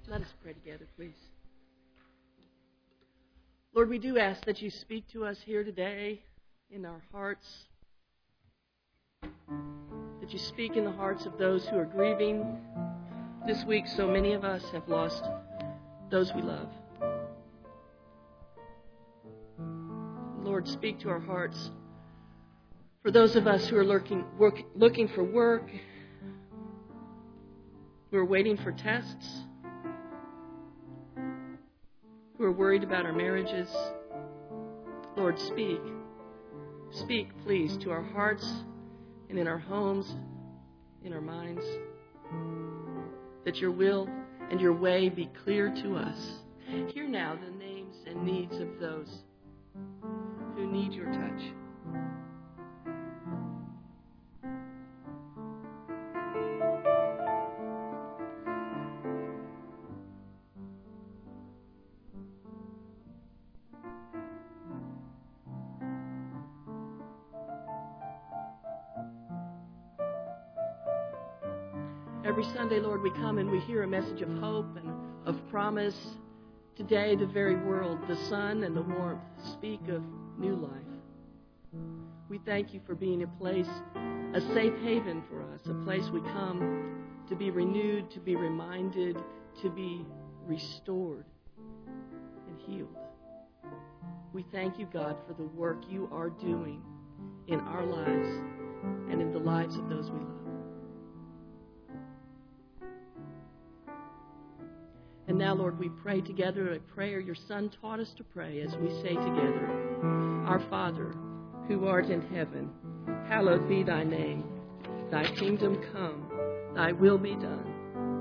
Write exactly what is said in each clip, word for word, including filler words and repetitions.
Let us pray together, please. Lord, we do ask that you speak to us here today in our hearts, that you speak in the hearts of those who are grieving. This week, so many of us have lost those we love. Lord, speak to our hearts for those of us who are looking, work, looking for work, who are waiting for tests, who are worried about our marriages. Lord, speak. Speak, please, to our hearts and in our homes, in our minds, that your will and your way be clear to us. Hear now the names and needs of those who need your touch. Every Sunday, Lord, we come and we hear a message of hope and of promise. Today, the very world, the sun and the warmth speak of new life. We thank you for being a place, a safe haven for us, a place we come to be renewed, to be reminded, to be restored and healed. We thank you, God, for the work you are doing in our lives and in the lives of those we love. And now, Lord, we pray together a prayer your Son taught us to pray as we say together, Our Father, who art in heaven, hallowed be thy name. Thy kingdom come, thy will be done.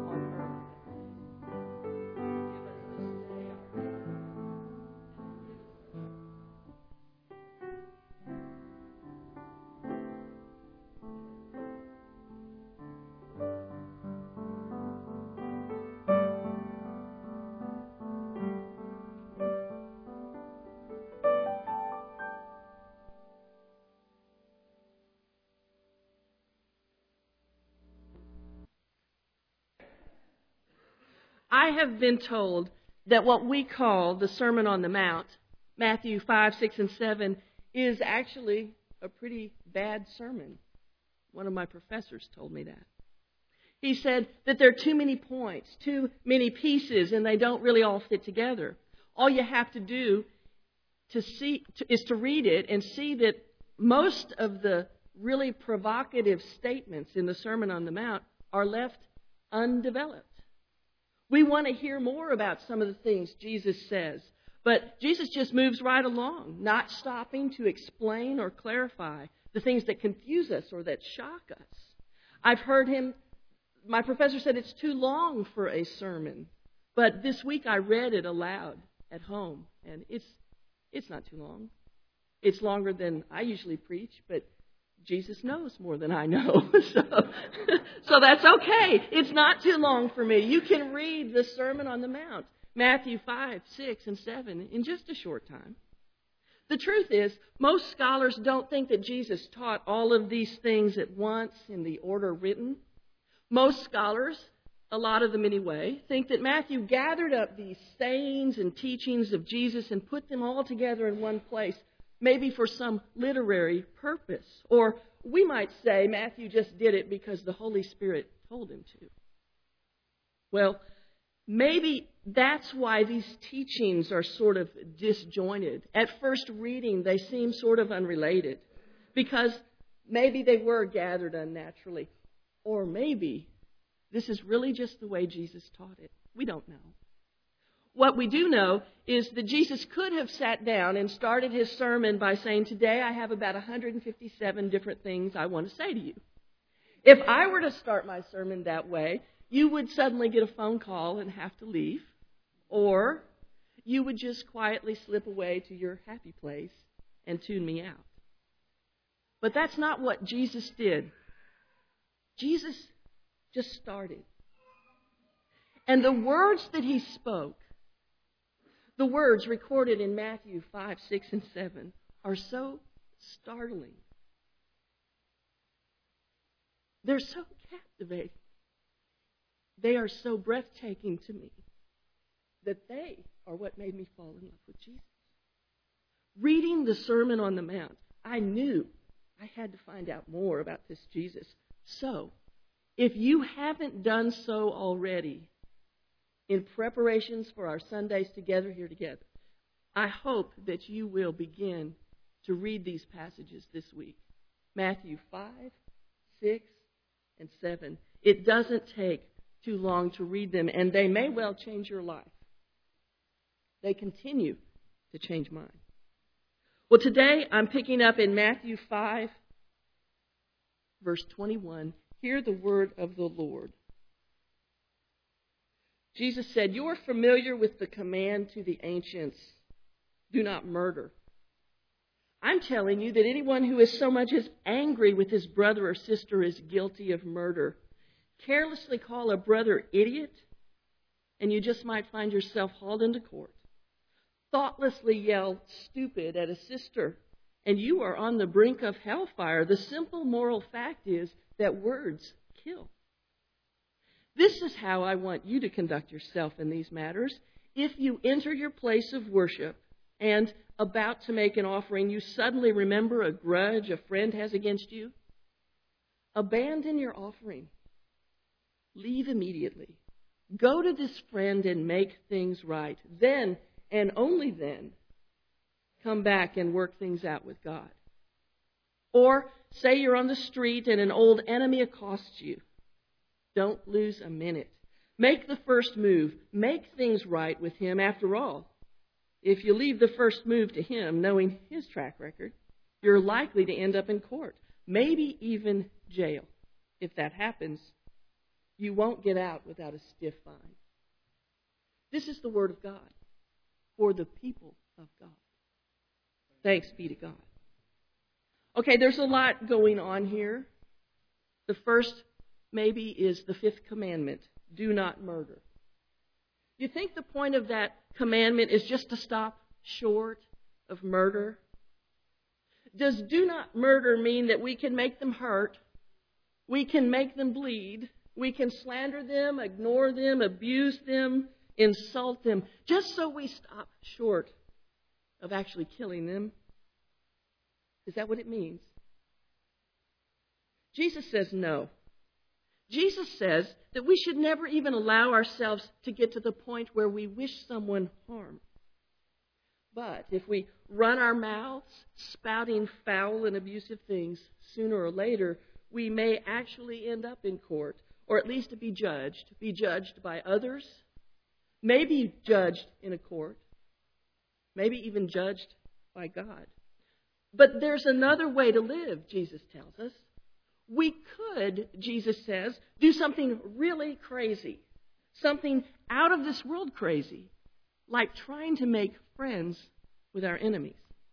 I have been told that what we call the Sermon on the Mount, Matthew five, six, and seven, is actually a pretty bad sermon. One of my professors told me that. He said that there are too many points, too many pieces, and they don't really all fit together. All you have to do to see to, is to read it and see that most of the really provocative statements in the Sermon on the Mount are left undeveloped. We want to hear more about some of the things Jesus says, but Jesus just moves right along, not stopping to explain or clarify the things that confuse us or that shock us. I've heard him, my professor said it's too long for a sermon, but this week I read it aloud at home, and it's it's not too long. It's longer than I usually preach, but Jesus knows more than I know, so, so that's okay. It's not too long for me. You can read the Sermon on the Mount, Matthew five, six, and seven, in just a short time. The truth is, most scholars don't think that Jesus taught all of these things at once in the order written. Most scholars, a lot of them anyway, think that Matthew gathered up these sayings and teachings of Jesus and put them all together in one place, maybe for some literary purpose. Or we might say Matthew just did it because the Holy Spirit told him to. Well, maybe that's why these teachings are sort of disjointed. At first reading, they seem sort of unrelated because maybe they were gathered unnaturally. Or maybe this is really just the way Jesus taught it. We don't know. What we do know is that Jesus could have sat down and started his sermon by saying, today I have about one hundred fifty-seven different things I want to say to you. If I were to start my sermon that way, you would suddenly get a phone call and have to leave, or you would just quietly slip away to your happy place and tune me out. But that's not what Jesus did. Jesus just started. And the words that he spoke, the words recorded in Matthew five, six, and seven are so startling. They're so captivating. They are so breathtaking to me that they are what made me fall in love with Jesus. Reading the Sermon on the Mount, I knew I had to find out more about this Jesus. So, if you haven't done so already in preparations for our Sundays together here together, I hope that you will begin to read these passages this week. Matthew five, six, and seven. It doesn't take too long to read them, and they may well change your life. They continue to change mine. Well, today I'm picking up in Matthew five, verse twenty-one. Hear the word of the Lord. Jesus said, "You are familiar with the command to the ancients, do not murder. I'm telling you that anyone who is so much as angry with his brother or sister is guilty of murder. Carelessly call a brother idiot, and you just might find yourself hauled into court. Thoughtlessly yell stupid at a sister, and you are on the brink of hellfire. The simple moral fact is that words kill. This is how I want you to conduct yourself in these matters. If you enter your place of worship and about to make an offering, you suddenly remember a grudge a friend has against you, abandon your offering. Leave immediately. Go to this friend and make things right. Then, and only then, come back and work things out with God. Or say you're on the street and an old enemy accosts you. Don't lose a minute. Make the first move. Make things right with him. After all, if you leave the first move to him, knowing his track record, you're likely to end up in court, maybe even jail. If that happens, you won't get out without a stiff fine." This is the word of God for the people of God. Thanks be to God. Okay, there's a lot going on here. The first maybe is the fifth commandment, do not murder. You think the point of that commandment is just to stop short of murder? Does do not murder mean that we can make them hurt, we can make them bleed, we can slander them, ignore them, abuse them, insult them, just so we stop short of actually killing them? Is that what it means? Jesus says no. Jesus says that we should never even allow ourselves to get to the point where we wish someone harm. But if we run our mouths spouting foul and abusive things, sooner or later, we may actually end up in court, or at least to be judged, be judged by others, maybe judged in a court, maybe even judged by God. But there's another way to live, Jesus tells us. We could, Jesus says, do something really crazy, something out of this world crazy, like trying to make friends with our enemies.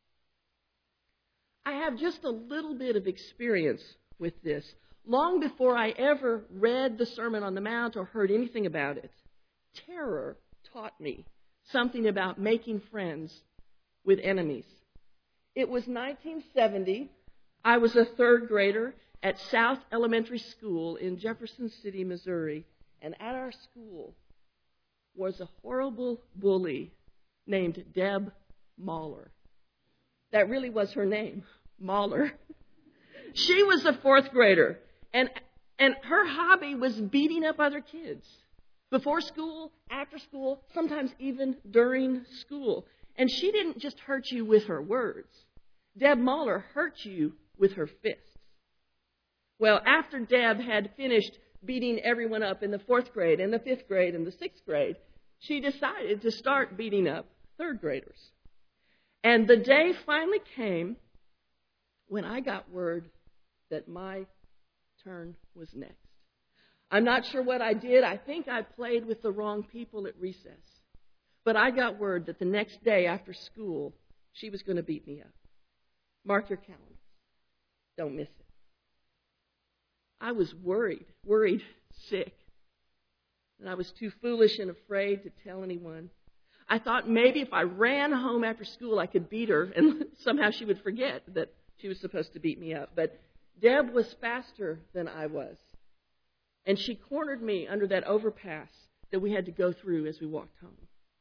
I have just a little bit of experience with this. Long before I ever read the Sermon on the Mount or heard anything about it, terror taught me something about making friends with enemies. It was nineteen seventy. I was a third grader at South Elementary School in Jefferson City, Missouri. And at our school was a horrible bully named Deb Mahler. That really was her name, Mahler. She was a fourth grader, and, and her hobby was beating up other kids. Before school, after school, sometimes even during school. And she didn't just hurt you with her words. Deb Mahler hurt you with her fists. Well, after Deb had finished beating everyone up in the fourth grade and the fifth grade and the sixth grade, she decided to start beating up third graders. And the day finally came when I got word that my turn was next. I'm not sure what I did. I think I played with the wrong people at recess. But I got word that the next day after school, she was going to beat me up. Mark your calendar. Don't miss it. I was worried, worried sick. And I was too foolish and afraid to tell anyone. I thought maybe if I ran home after school, I could beat her, and somehow she would forget that she was supposed to beat me up. But Deb was faster than I was. And she cornered me under that overpass that we had to go through as we walked home.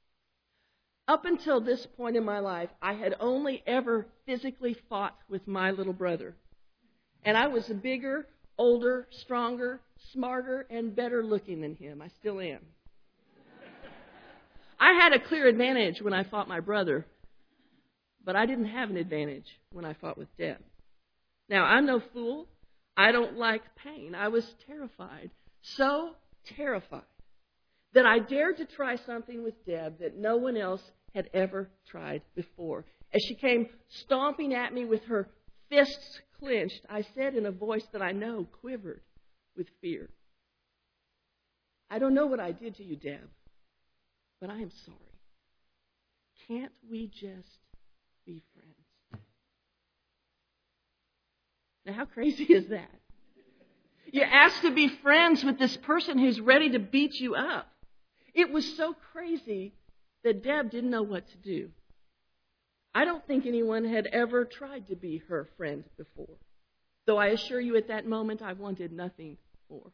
Up until this point in my life, I had only ever physically fought with my little brother. And I was bigger, older, stronger, smarter, and better looking than him. I still am. I had a clear advantage when I fought my brother, but I didn't have an advantage when I fought with Deb. Now, I'm no fool. I don't like pain. I was terrified, so terrified, that I dared to try something with Deb that no one else had ever tried before. As she came stomping at me with her fists clenched, I said in a voice that I know quivered with fear, "I don't know what I did to you, Deb, but I am sorry. Can't we just be friends?" Now, how crazy is that? You're asked to be friends with this person who's ready to beat you up. It was so crazy that Deb didn't know what to do. I don't think anyone had ever tried to be her friend before, though I assure you at that moment I wanted nothing more.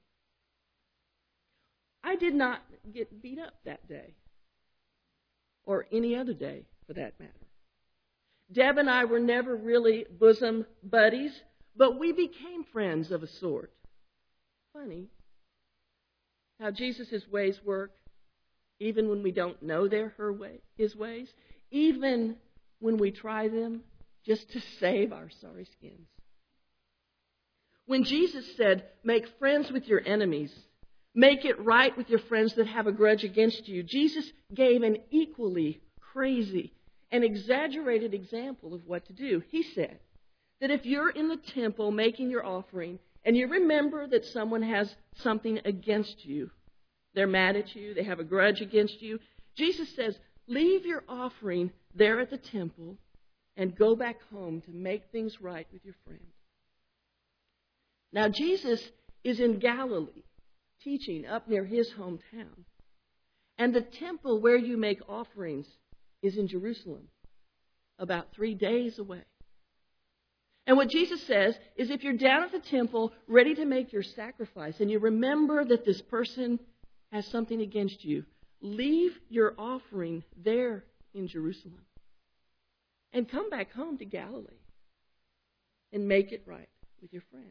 I did not get beat up that day, or any other day for that matter. Deb and I were never really bosom buddies, but we became friends of a sort. Funny how Jesus' ways work, even when we don't know they're her way, his ways, even when we try them just to save our sorry skins. When Jesus said, "Make friends with your enemies, make it right with your friends that have a grudge against you," Jesus gave an equally crazy and exaggerated example of what to do. He said that if you're in the temple making your offering and you remember that someone has something against you, they're mad at you, they have a grudge against you, Jesus says, leave your offering there at the temple and go back home to make things right with your friend. Now, Jesus is in Galilee, teaching up near his hometown. And the temple where you make offerings is in Jerusalem, about three days away. And what Jesus says is if you're down at the temple ready to make your sacrifice and you remember that this person has something against you, leave your offering there in Jerusalem and come back home to Galilee and make it right with your friend.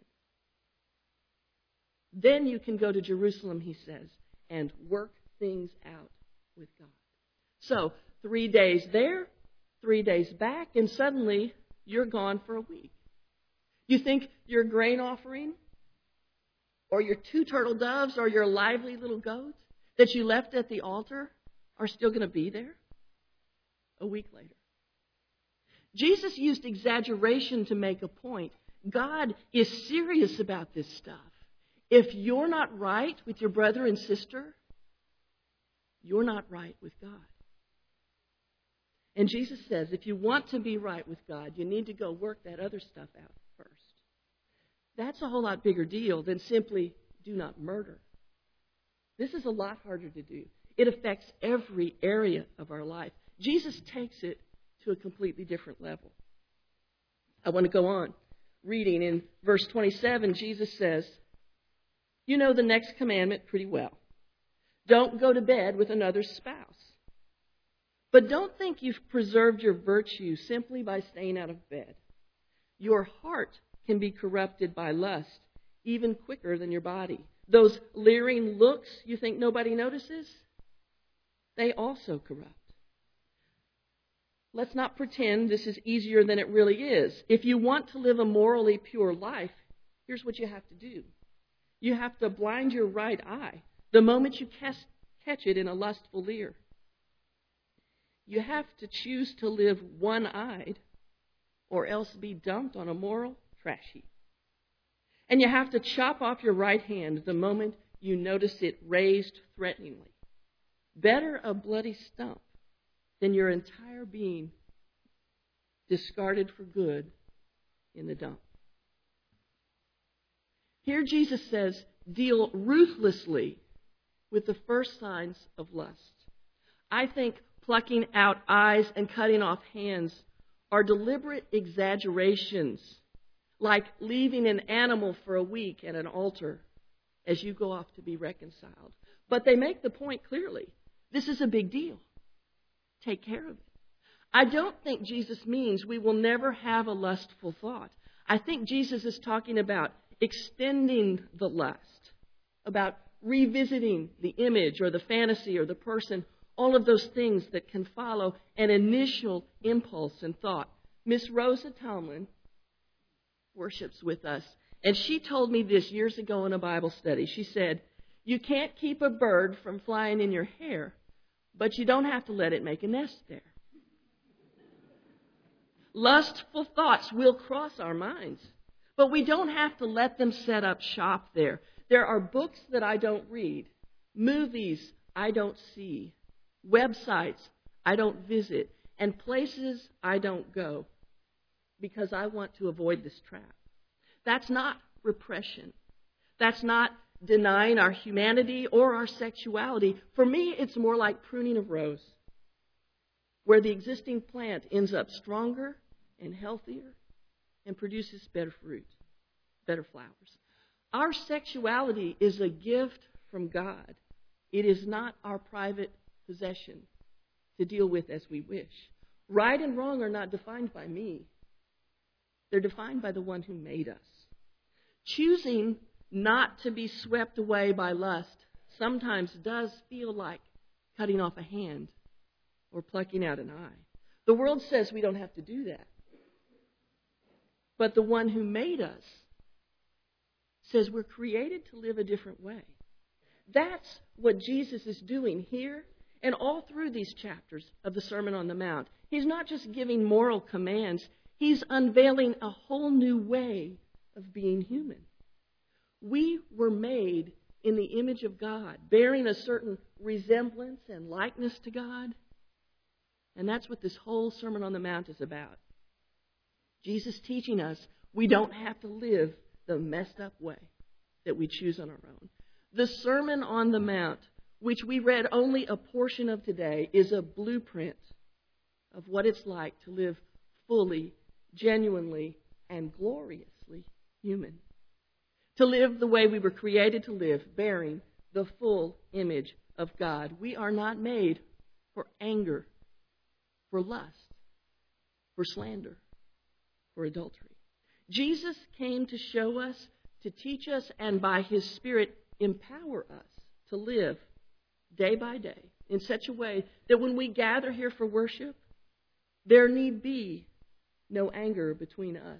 Then you can go to Jerusalem, he says, and work things out with God. So, three days there, three days back, and suddenly you're gone for a week. You think your grain offering or your two turtle doves or your lively little goat that you left at the altar are still going to be there a week later. Jesus used exaggeration to make a point. God is serious about this stuff. If you're not right with your brother and sister, you're not right with God. And Jesus says, if you want to be right with God, you need to go work that other stuff out first. That's a whole lot bigger deal than simply do not murder. This is a lot harder to do. It affects every area of our life. Jesus takes it to a completely different level. I want to go on. Reading in verse twenty-seven, Jesus says, you know the next commandment pretty well. Don't go to bed with another spouse. But don't think you've preserved your virtue simply by staying out of bed. Your heart can be corrupted by lust even quicker than your body. Those leering looks you think nobody notices, they also corrupt. Let's not pretend this is easier than it really is. If you want to live a morally pure life, here's what you have to do. You have to blind your right eye the moment you catch it in a lustful leer. You have to choose to live one-eyed or else be dumped on a moral trash heap. And you have to chop off your right hand the moment you notice it raised threateningly. Better a bloody stump than your entire being discarded for good in the dump. Here Jesus says, deal ruthlessly with the first signs of lust. I think plucking out eyes and cutting off hands are deliberate exaggerations, like leaving an animal for a week at an altar as you go off to be reconciled. But they make the point clearly. This is a big deal. take care of it. I don't think Jesus means we will never have a lustful thought. I think Jesus is talking about extending the lust, about revisiting the image or the fantasy or the person, all of those things that can follow an initial impulse and thought. Miss Rosa Tomlin worships with us, and she told me this years ago in a Bible study. She said, you can't keep a bird from flying in your hair, but you don't have to let it make a nest there. Lustful thoughts will cross our minds, but we don't have to let them set up shop there. There are books that I don't read, movies I don't see, websites I don't visit, and places I don't go because I want to avoid this trap. That's not repression. That's not denying our humanity or our sexuality. For me, it's more like pruning a rose, where the existing plant ends up stronger and healthier and produces better fruit, better flowers. Our sexuality is a gift from God. It is not our private possession to deal with as we wish. Right and wrong are not defined by me. They're defined by the one who made us. Choosing not to be swept away by lust sometimes does feel like cutting off a hand or plucking out an eye. The world says we don't have to do that. But the one who made us says we're created to live a different way. That's what Jesus is doing here and all through these chapters of the Sermon on the Mount. He's not just giving moral commands. He's unveiling a whole new way of being human. We were made in the image of God, bearing a certain resemblance and likeness to God. And that's what this whole Sermon on the Mount is about. Jesus teaching us we don't have to live the messed up way that we choose on our own. The Sermon on the Mount, which we read only a portion of today, is a blueprint of what it's like to live fully, genuinely, and gloriously human. To live the way we were created to live, bearing the full image of God. We are not made for anger, for lust, for slander, for adultery. Jesus came to show us, to teach us, and by His Spirit empower us to live day by day in such a way that when we gather here for worship, there need be no anger between us.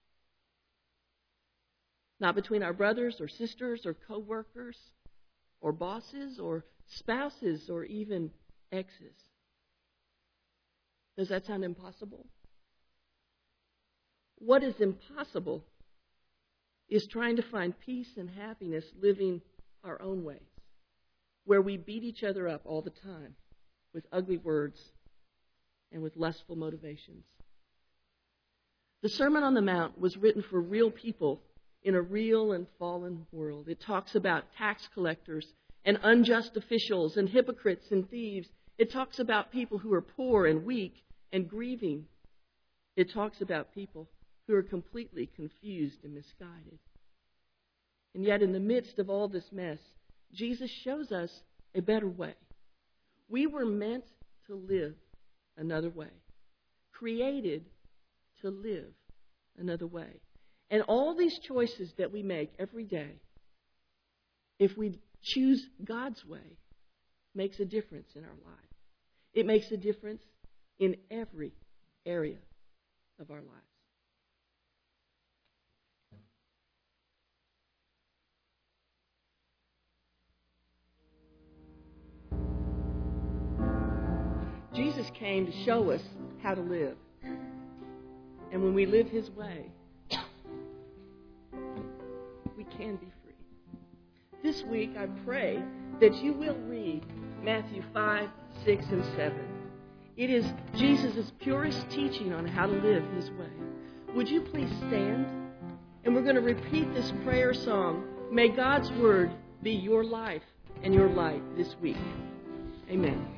Not between our brothers or sisters or co-workers or bosses or spouses or even exes. Does that sound impossible? What is impossible is trying to find peace and happiness living our own ways, where we beat each other up all the time with ugly words and with lustful motivations. The Sermon on the Mount was written for real people in a real and fallen world. It talks about tax collectors and unjust officials and hypocrites and thieves. It talks about people who are poor and weak and grieving. It talks about people who are completely confused and misguided. And yet in the midst of all this mess, Jesus shows us a better way. We were meant to live another way, created to live another way. And all these choices that we make every day, if we choose God's way, makes a difference in our lives. It makes a difference in every area of our lives. Jesus came to show us how to live. And when we live His way, we can be free. This week, I pray that you will read Matthew five, six, and seven. It is Jesus' purest teaching on how to live His way. Would you please stand? And we're going to repeat this prayer song. May God's Word be your life and your light this week. Amen.